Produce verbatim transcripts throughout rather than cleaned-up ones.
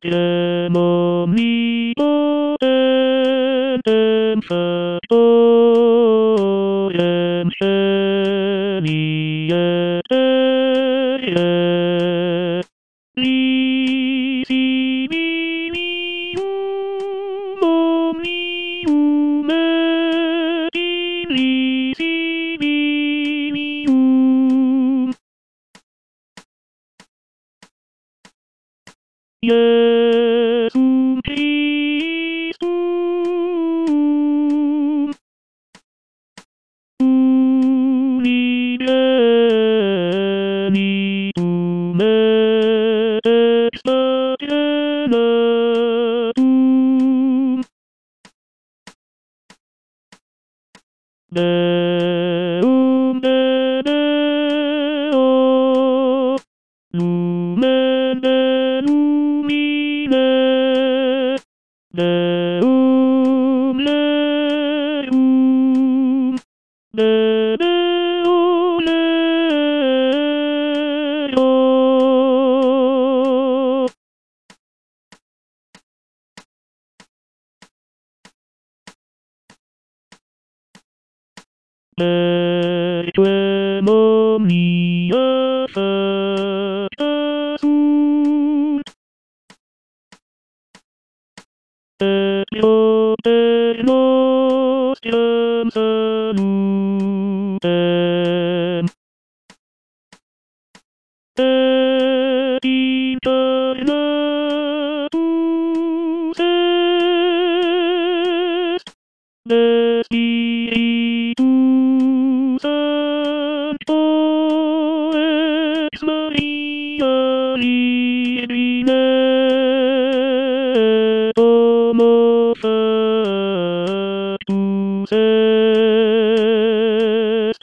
Demonico entem factorem scenietae lisi vivum omnium et in lisi vivum Iesum Christum unigenitum et extraordinatum Deum de Deo Lumen de Lumine Deum Leum De Deo Leo Perquem omnia facta sunt et propter nostrem salutem et internatus est de Spiritu Sancto ex Maria Virgine et homo factus est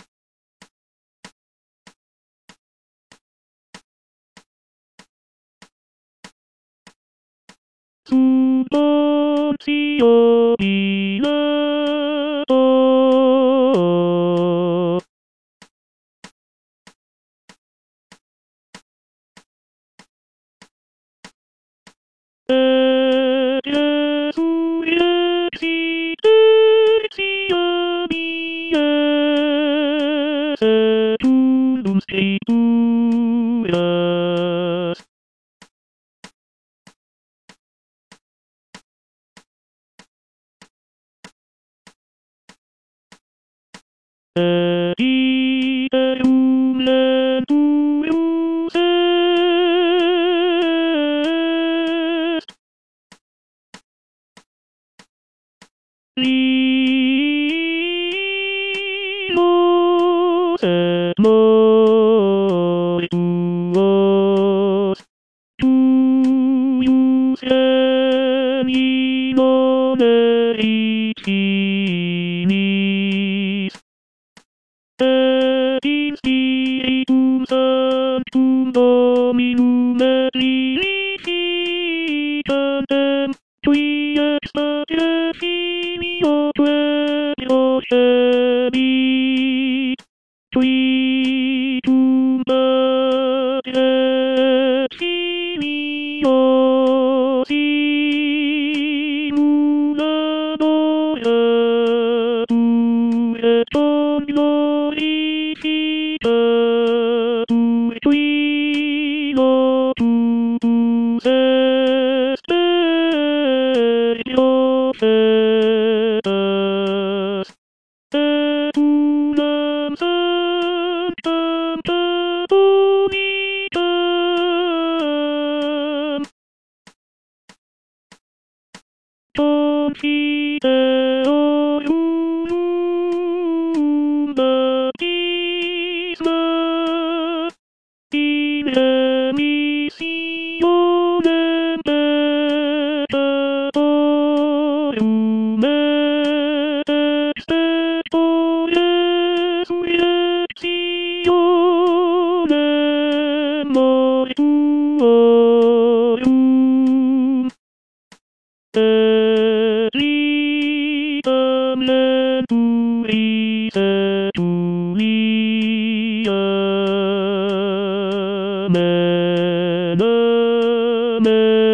sub Pontio Pilato et resurrexit tertia dies et unum scripturas et iterum lenturus est Lilos et mortuos tuius geni non erit finis et in Spiritum Sanctum Dominum et vivificantem qui ex Patre Filio procedit qui tum Patre et Filio simuladoratur et ton glorificatur qui lotus est per profetas et unam sanctam catholicam confiteorum baptisma in remissionem peccatorum et expecto resurrectionem mortuorum et vitam lenturis et tulia. Amen. Amen.